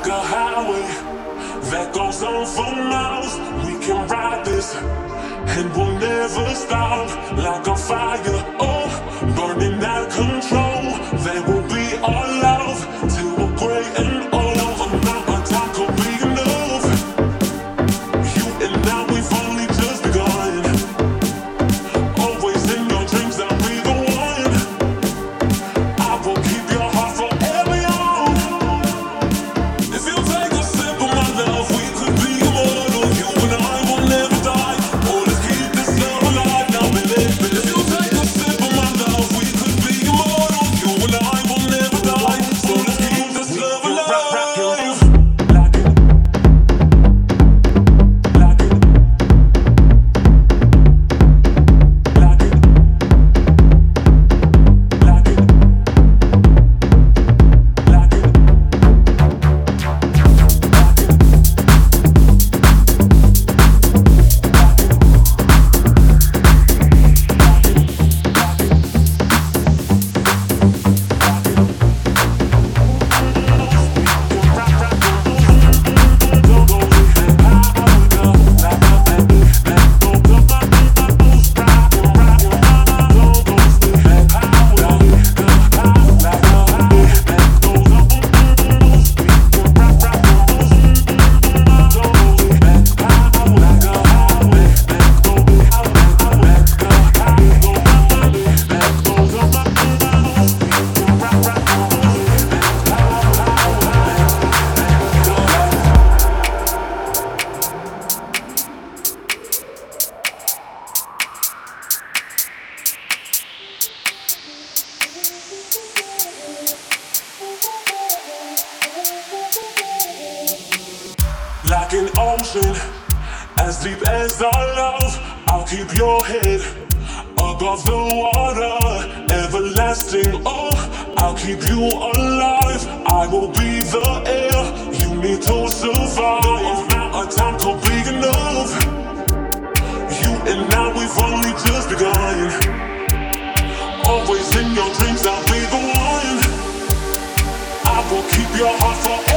like a highway that goes on for miles. We can ride this and we'll never stop. Like a fire, oh, burning out control. There will be our love till we're gray and old. Not a time could be enough. You and I, we've only just begun. Always in your dreams, I'll be the one. I will keep your heart forever young. If you take a sip of my love, we could be immortal. You and I will never die. Oh, let's keep this love alive now, baby. If you take a sip of my love, we could be immortal. You and I will never die. So let's keep this love alive. Like an ocean, as deep as our love, I'll keep your head above the water, everlasting. Oh, I'll keep you alive. I will be the air you need to survive. Not a time could be enough. You and I, we've only just begun. Always in your dreams, I'll be the one. I will keep your heart forever.